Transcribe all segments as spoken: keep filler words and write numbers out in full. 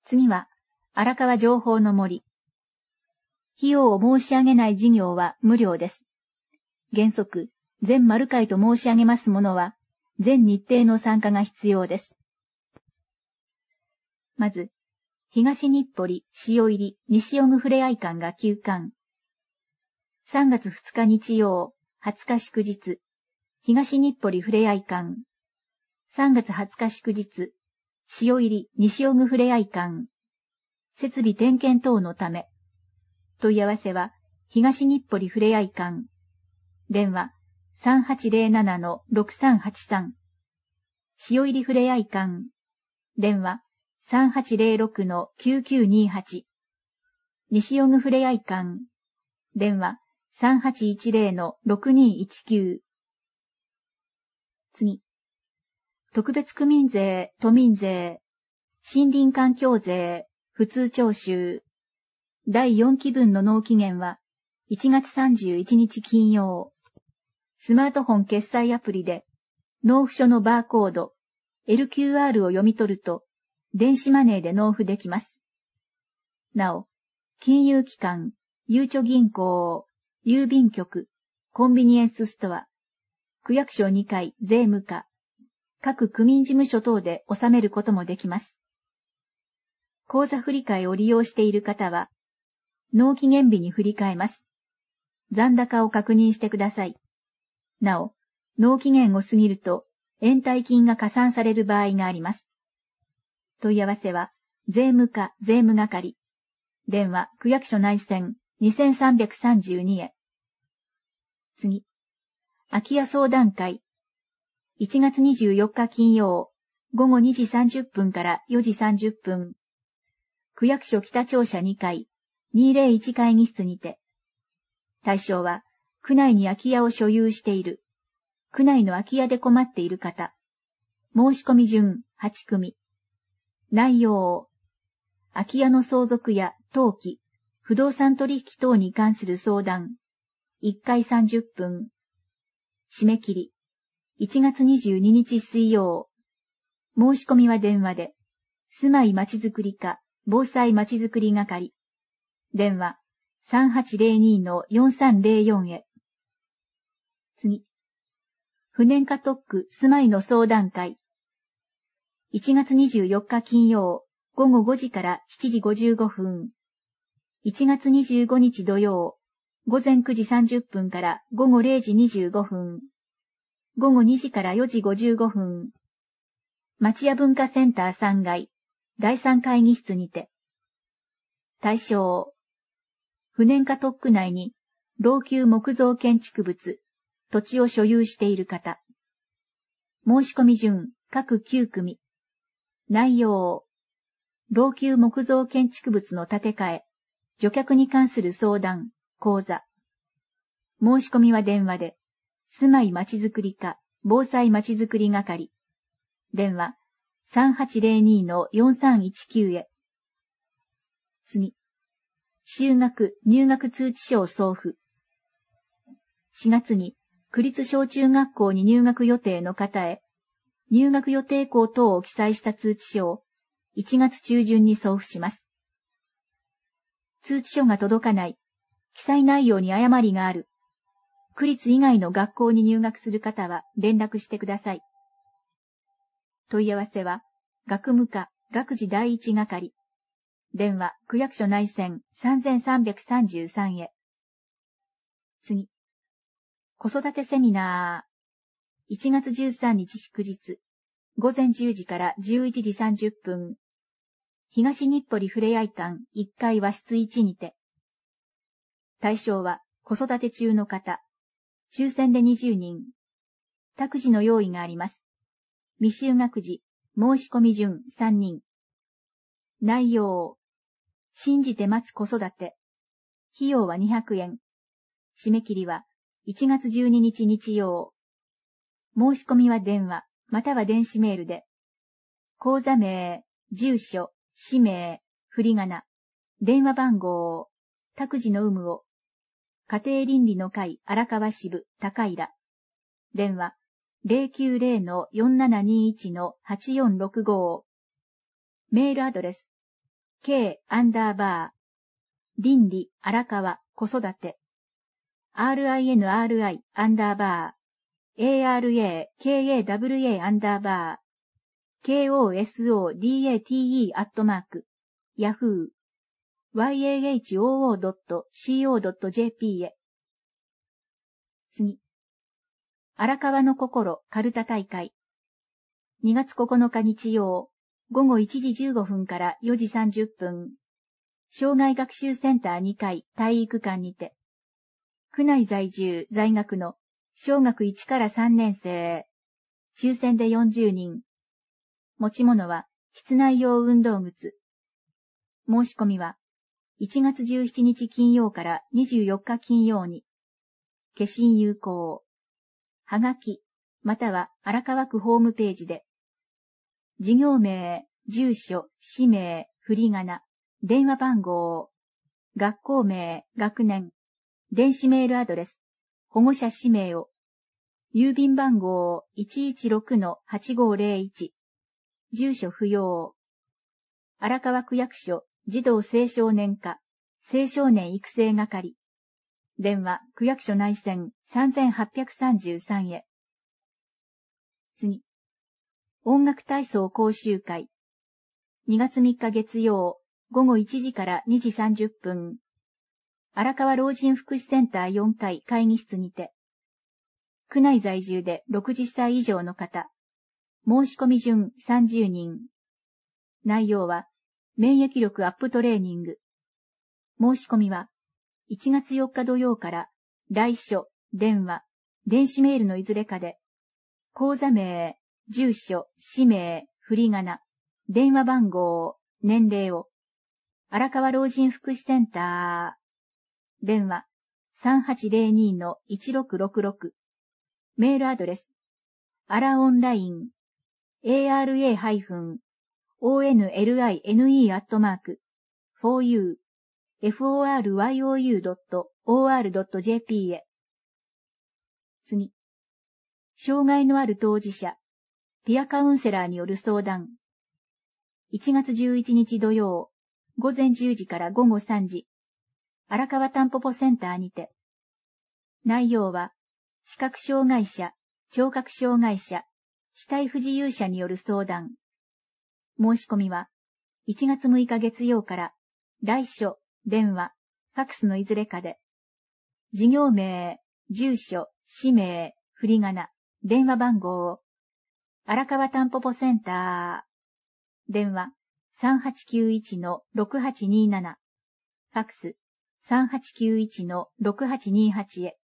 次は、荒川情報の森。費用を申し上げない事業は無料です。原則、全丸会と申し上げますものは、全日程の参加が必要です。まず、東日暮里、潮入り、西尾久ふれあい館が休館。さんがつふつか日曜、はつか祝日、東日暮里ふれあい館。さんがつはつか祝日、潮入り、西尾久ふれあい館。設備点検等のため。問い合わせは、東日暮里ふれあい館。電話、さんはちゼロななのろくさんはちさん。潮入りふれあい館。電話、さんはちゼロろくのきゅうきゅうにはち。西尾久ふれあい館。電話、さんはちいちゼロのろくにいちきゅう。次。特別区民税、都民税、森林環境税、普通徴収。だいよんきぶんの納期限は、いちがつさんじゅういちにち金曜。スマートフォン決済アプリで、納付書のバーコード、エルキューアール を読み取ると、電子マネーで納付できます。なお、金融機関、ゆうちょ銀行、郵便局、コンビニエンスストア、区役所にかい税務課、各区民事務所等で納めることもできます。口座振替を利用している方は、納期限日に振り替えます。残高を確認してください。なお、納期限を過ぎると、延滞金が加算される場合があります。問い合わせは、税務課税務係。電話、区役所内線にせんさんびゃくさんじゅうにへ。次。空き家相談会。いちがつにじゅうよっか金曜、ごごにじさんじゅっぷんからよじさんじゅっぷん。区役所北庁舎にかい、にせんいち会議室にて。対象は、区内に空き家を所有している。区内の空き家で困っている方。申し込み順はちくみ。内容。空き家の相続や登記、不動産取引等に関する相談。いっかいさんじゅっぷん。締め切り。いちがつにじゅうににち水曜。申し込みは電話で。住まいまちづくり課、防災まちづくり係。電話、さんはちゼロにのよんさんゼロよんへ。次。不燃化特区住まいの相談会。いちがつにじゅうよっか金曜、ごごごじからしちじごじゅうごふん。いちがつにじゅうごにち土曜、ごぜんくじさんじゅっぷんからごごれいじにじゅうごふん。ごごにじからよじごじゅうごふん。町屋文化センターさんがい、だいさん会議室にて。対象。不燃化特区内に、老朽木造建築物、土地を所有している方。申し込み順、各きゅうくみ。内容。老朽木造建築物の建て替え、除却に関する相談、講座。申し込みは電話で、住まいまちづくり課、防災まちづくり係。電話、さんはちゼロにのよんさんいちきゅうへ。次。就学、入学通知書を送付。しがつに、区立小中学校に入学予定の方へ、入学予定校等を記載した通知書を、いちがつちゅうじゅんに送付します。通知書が届かない、記載内容に誤りがある、区立以外の学校に入学する方は連絡してください。問い合わせは、学務課、学事第一係。電話、区役所内線さんさんさんさんへ。次。子育てセミナー。いちがつじゅうさんにち祝日。ごぜんじゅうじからじゅういちじさんじゅっぷん。東日暮里ふれあい館いっかい和室いちにて。対象は子育て中の方。抽選でにじゅうにん。託児の用意があります。未就学児、申し込み順さんにん。内容。信じて待つ子育て。費用はにひゃくえん。締め切りはいちがつじゅうににち日曜。申し込みは電話、または電子メールで。口座名、住所、氏名、振り仮名、電話番号、託児の有無を。家庭倫理の会荒川支部高平。電話、ゼロきゅうゼロのよんななにいちのはちよんろくご。メールアドレス、 K アンダーバー、倫理、荒川、子育て、RINRI アンダーバー、ARA、KAWA アンダーバー、KOSODATE アットマーク、Yahoo、yahoo.co.jp へ。次。荒川の心、カルタ大会。にがつここのか日曜、ごごいちじじゅうごふんからよじさんじゅっぷん。障害学習センターにかい体育館にて。区内在住、在学の小学いちからさんねん生。抽選でよんじゅうにん。持ち物は室内用運動靴。申し込みはいちがつじゅうしちにち金曜からにじゅうよっか金曜に。消印有効。はがき、または荒川区ホームページで。事業名、住所、氏名、振り仮名、電話番号、学校名、学年、電子メールアドレス、保護者氏名を、郵便番号 いちいちろくのはちごぜろいち、住所不要。荒川区役所児童青少年課青少年育成係。電話区役所内線さんぜんはっぴゃくさんじゅうさんへ。次。音楽体操講習会。にがつみっか月曜、ごごいちじからにじさんじゅっぷん。荒川老人福祉センターよんかい会議室にて。区内在住でろくじゅっさい以上の方。申し込み順さんじゅうにん。内容は、免疫力アップトレーニング。申し込みはいちがつよっか土曜から来所、電話、電子メールのいずれかで、講座名、住所、氏名、振り仮名、電話番号、年齢を、荒川老人福祉センター、電話 さんはちぜろにのいちろくろくろく、メールアドレス、あらオンライン、ara-online アットマーク、4u、foryyou.or.jp へ。次。障害のある当事者、ピアカウンセラーによる相談。いちがつじゅういちにち土曜、ごぜんじゅうじからごごさんじ、荒川たんぽぽセンターにて。内容は、視覚障害者、聴覚障害者、肢体不自由者による相談。申し込みは、いちがつむいか月曜から、来所、電話、ファクスのいずれかで。事業名、住所、氏名、振り仮名、電話番号、荒川たんぽぽセンター、電話 さんはちきゅういちのろくはちになな、ファクス さんはちきゅういちのろくはちにはち へ。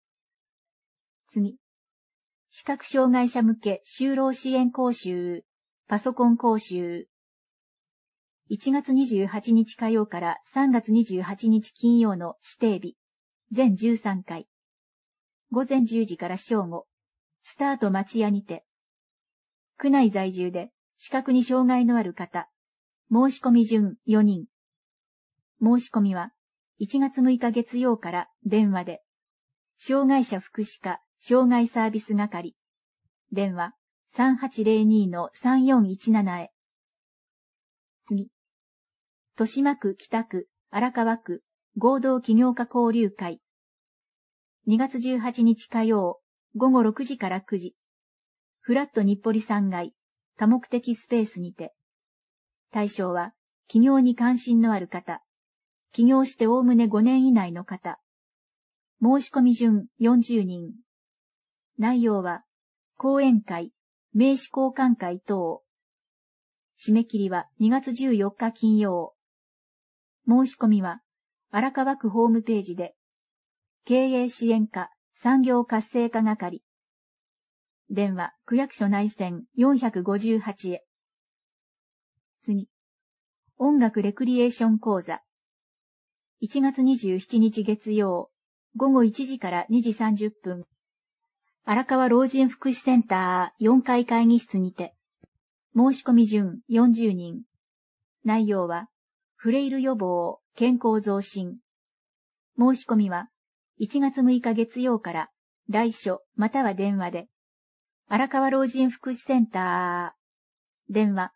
次。視覚障害者向け就労支援講習、パソコン講習。いちがつにじゅうはちにち火曜からさんがつにじゅうはちにち金曜の指定日、全じゅうさんかい。ごぜんじゅうじから正午、スタート町屋にて。区内在住で視覚に障害のある方、申し込み順よにん。申し込みはいちがつむいか月曜から電話で。障害者福祉課障害サービス係。電話 さんはちぜろにのさんよんいちなな へ。次。豊島区北区荒川区合同起業家交流会。にがつじゅうはちにち火曜、ごごろくじからくじ。フラット日暮里さんがい、多目的スペースにて。対象は、起業に関心のある方。起業しておおむねごねん以内の方。申し込み順よんじゅうにん。内容は、講演会、名刺交換会等。締め切りはにがつじゅうよっか金曜。申し込みは、荒川区ホームページで。経営支援課、産業活性化係。電話、区役所内線よんごはちへ。次。音楽レクリエーション講座。いちがつにじゅうしちにち月曜、ごごいちじからにじさんじゅっぷん。荒川老人福祉センターよんかい会議室にて。申し込み順よんじゅうにん。内容は、フレイル予防、健康増進。申し込みはいちがつむいか月曜から来所または電話で。荒川老人福祉センター、電話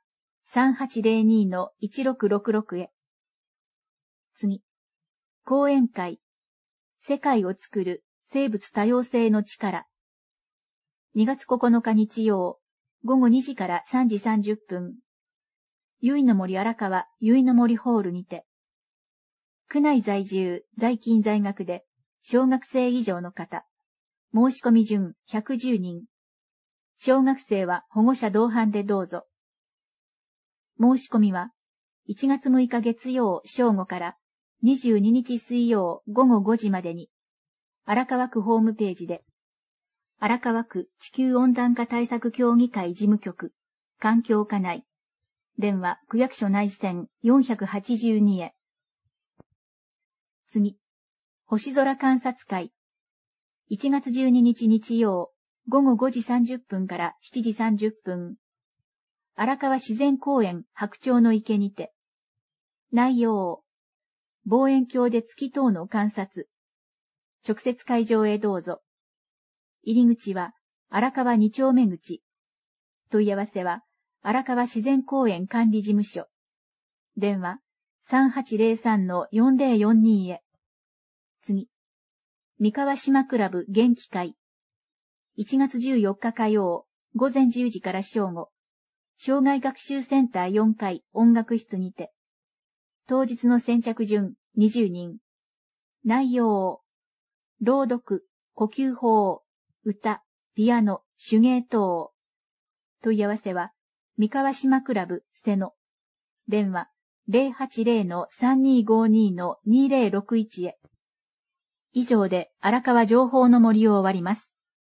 さんはちゼロにのいちろくろくろく へ。次。講演会。世界を作る生物多様性の力。にがつここのか日曜、ごごにじからさんじさんじゅっぷん。ゆいの森荒川ゆいの森ホールにて。区内在住、在勤在学で、小学生以上の方。申し込み順ひゃくじゅうにん。小学生は保護者同伴でどうぞ。申し込みは、いちがつむいか月曜正午からにじゅうににち水曜ごごごじまでに、荒川区ホームページで、荒川区地球温暖化対策協議会事務局、環境課内、電話区役所内線よんひゃくはちじゅうにへ。次、星空観察会。いちがつじゅうににち日曜、ごごごじさんじゅっぷんからしちじさんじゅっぷん。荒川自然公園白鳥の池にて。内容。望遠鏡で月等の観察。直接会場へどうぞ。入り口は荒川に丁目口。問い合わせは荒川自然公園管理事務所。電話さんはちゼロさんのよんゼロよんにへ。次。三河島クラブ元気会。いちがつじゅうよっか火曜、ごぜんじゅうじから正午。障害学習センターよんかい音楽室にて。当日の先着順にじゅうにん。内容。朗読、呼吸法、歌、ピアノ、手芸等。問い合わせは、三河島クラブ瀬野。電話ゼロはちゼロのさんにーごにのにゼロろくいちへ。以上で荒川情報の森を終わります。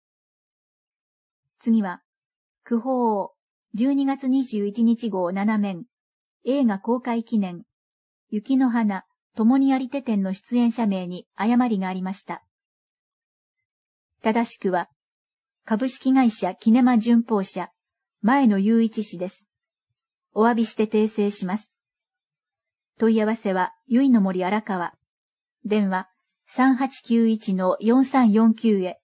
次は、区報、じゅうにがつにじゅういちにち号なな面、映画公開記念、雪の花、共にありて展の出演者名に誤りがありました。正しくは、株式会社キネマ旬報社、前野雄一氏です。お詫びして訂正します。問い合わせは、ゆいの森荒川。電話、さんはちきゅういちのよんさんよんきゅうへ。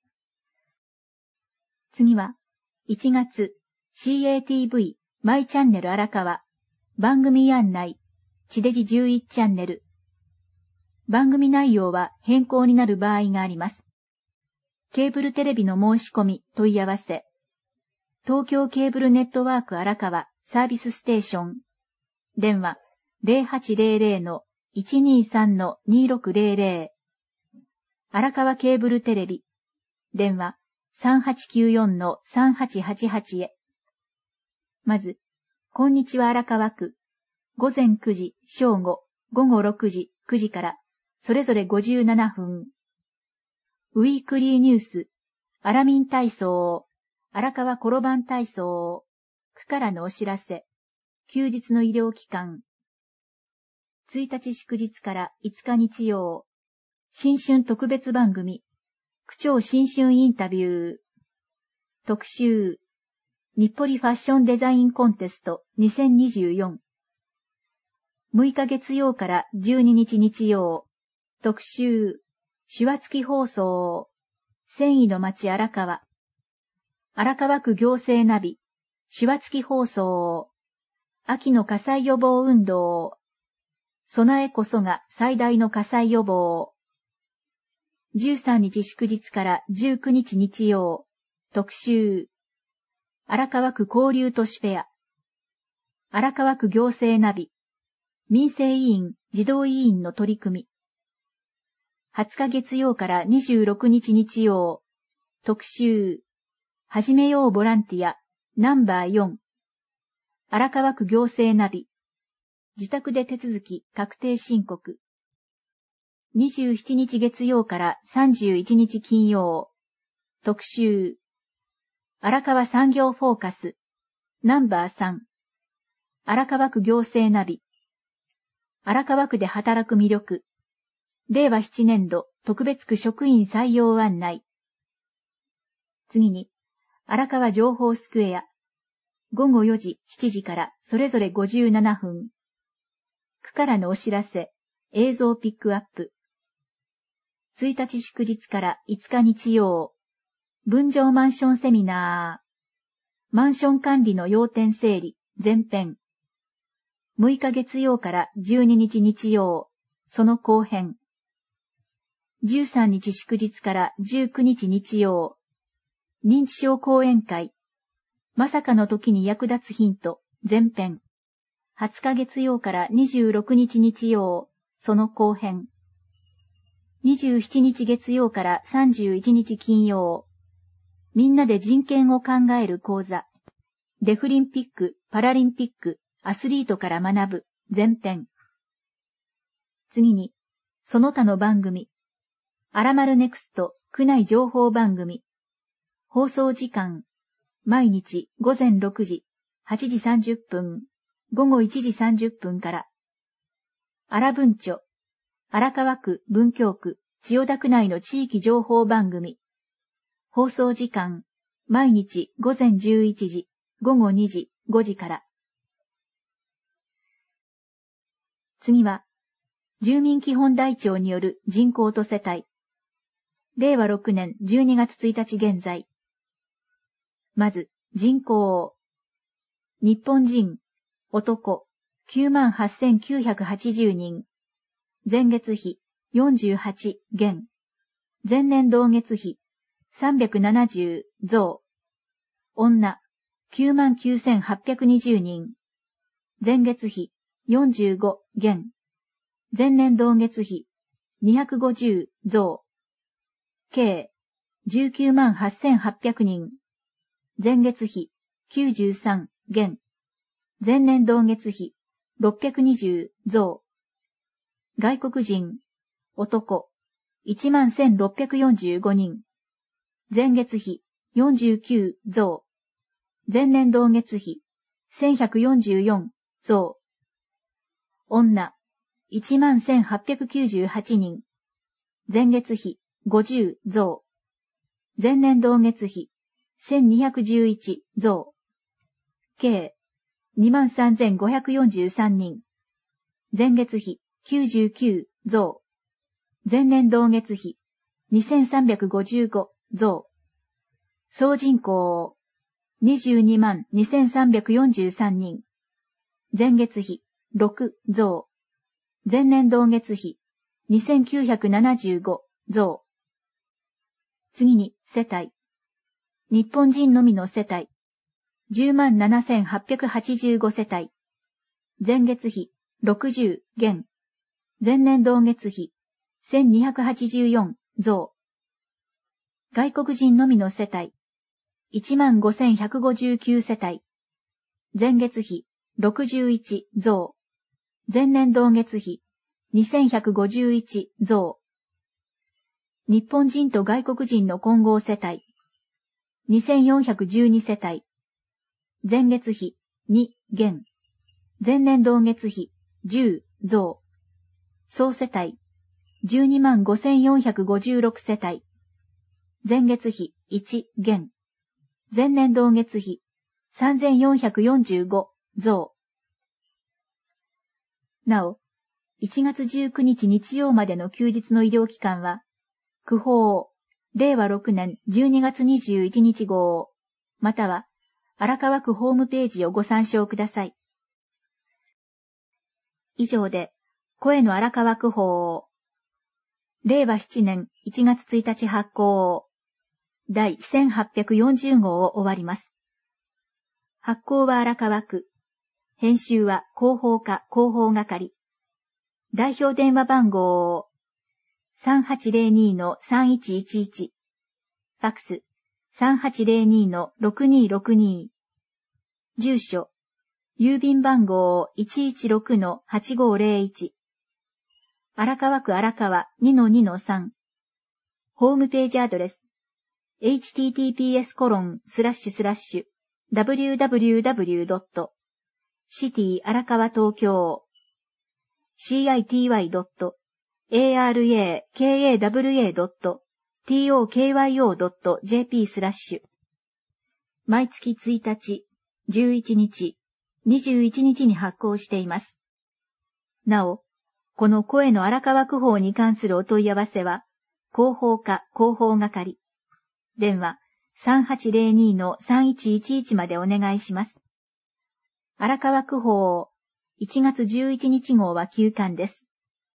次は、いちがつ、シーエーティーブイ、マイチャンネル荒川。番組案内、地デジじゅういちチャンネル。番組内容は変更になる場合があります。ケーブルテレビの申し込み、問い合わせ。東京ケーブルネットワーク荒川サービスステーション。電話ゼロはちゼロゼロのいちにさんのにろくゼロゼロ。荒川ケーブルテレビ。電話さんはちきゅうよんのさんはちはちはちへ。まず、こんにちは荒川区。ごぜんくじ、正午、ごごろくじ、くじから、それぞれごじゅうななふん。ウィークリーニュース、アラミン体操、荒川転ばん体操、区からのお知らせ、休日の医療機関。いちにち祝日からいつか日曜、新春特別番組、区長新春インタビュー、特集、日暮里ファッションデザインコンテストにせんにじゅうよん。むいか月曜からじゅうににち日曜、特集、手話付き放送、繊維の町荒川、荒川区行政ナビ、手話付き放送、秋の火災予防運動、備えこそが最大の火災予防、じゅうさんにち祝日からじゅうくにち日曜、特集、荒川区交流都市フェア、荒川区行政ナビ、民生委員、児童委員の取り組み。はつか月曜からにじゅうろくにち日曜、特集、始めようボランティア、ナンバーよん。荒川区行政ナビ、自宅で手続き確定申告。にじゅうしちにち月曜からさんじゅういちにち金曜、特集、荒川産業フォーカス、ナンバーさん。荒川区行政ナビ、荒川区で働く魅力。れいわななねんど特別区職員採用案内。次に、荒川情報スクエア。ごごよじ、しちじからそれぞれごじゅうななふん。区からのお知らせ、映像ピックアップ。いちにち祝日からいつか日曜。分譲マンションセミナー。マンション管理の要点整理、前編。 むいか月曜からじゅうににち日曜、その後編。じゅうさんにち祝日からじゅうくにち日曜、認知症講演会。まさかの時に役立つヒント、前編。はつか月曜からにじゅうろくにち日曜、その後編。にじゅうしちにち月曜からさんじゅういちにち金曜、みんなで人権を考える講座。デフリンピック、パラリンピック、アスリートから学ぶ、前編。次に、その他の番組。アラマルネクスト、区内情報番組。放送時間。毎日午前ろくじ、はちじさんじゅっぷん、ごごいちじさんじゅっぷんから。荒文書。荒川区、文京区、千代田区内の地域情報番組。放送時間。毎日午前じゅういちじ、ごごにじ、ごじから。次は、住民基本台帳による人口と世帯。れいわろくねんじゅうにがつついたち現在。まず、人口。日本人、男、きゅうまんはっせんきゅうひゃくはちじゅうにん。前月比、よんじゅうはち、減。前年同月比、さんびゃくななじゅう、増。女、きゅうまんきゅうせんはっぴゃくにじゅうにん。前月比、よんじゅうご、減。前年同月比、にひゃくごじゅう、増。計、じゅうきゅうまんはっせんはっぴゃくにん。前月比、きゅうじゅうさん、減。前年同月比、ろっぴゃくにじゅう、増。外国人、男、いちまんせんろっぴゃくよんじゅうごにん。前月比、よんじゅうきゅう、増。前年同月比、せんひゃくよんじゅうよん、増。女、いちまんせんはっぴゃくきゅうじゅうはちにん。前月比、ごじゅう、増。前年同月比、せんにひゃくじゅういち、増。計、にまんさんぜんごひゃくよんじゅうさんにん。前月比、きゅうじゅうきゅう、増。前年同月比、にせんさんびゃくごじゅうご、増。総人口、にじゅうにまんにせんさんびゃくよんじゅうさんにん。前月比、ろく、増。前年同月比、にせんきゅうひゃくななじゅうご、増。次に、世帯。日本人のみの世帯。じゅうまんななせんはっぴゃくはちじゅうご世帯。前月比、ろくじゅう、減。前年同月比、せんにひゃくはちじゅうよん、増。外国人のみの世帯。いちまんごせんひゃくごじゅうきゅう世帯。前月比、ろくじゅういち、増。前年同月比、にせんひゃくごじゅういち、増。日本人と外国人の混合世帯。にせんよんひゃくじゅうに世帯。前月比、に、減。前年同月比、じゅう、増。総世帯、じゅうにまんごせんよんひゃくごじゅうろく世帯。前月比、いち、減。前年同月比、さんぜんよんひゃくよんじゅうご、増。なお、いちがつじゅうくにち日曜までの休日の医療機関は、区法、れいわろくねんじゅうにがつにじゅういちにち号、または、荒川区ホームページをご参照ください。以上で、声の荒川区法、れいわななねんいちがつついたち発行、第せんはっぴゃくよんじゅう号を終わります。発行は荒川区。編集は広報課広報係。代表電話番号 さんはちぜろに のさんいちいちいち。ファックス さんはちぜろに のろくにろくに。住所、郵便番号 いちいちろく のはちごぜろいち。荒川区荒川 にのにのさん。ホームページアドレス エイチティーティーピーエスコロンスラッシュスラッシュダブリューダブリューダブリュードットシティ荒川東京 シーアイティーワイドットエーアールエーケーエーダブリューエードットティーオーケーワイオードットジェーピー スラッシュ毎月ついたち、じゅういちにち、にじゅういちにちに発行しています。なお、この声の荒川区法に関するお問い合わせは、広報課広報係。電話 さんはちぜろに のさんいちいちいち までお願いします。荒川区法いちがつじゅういちにち号は休刊です。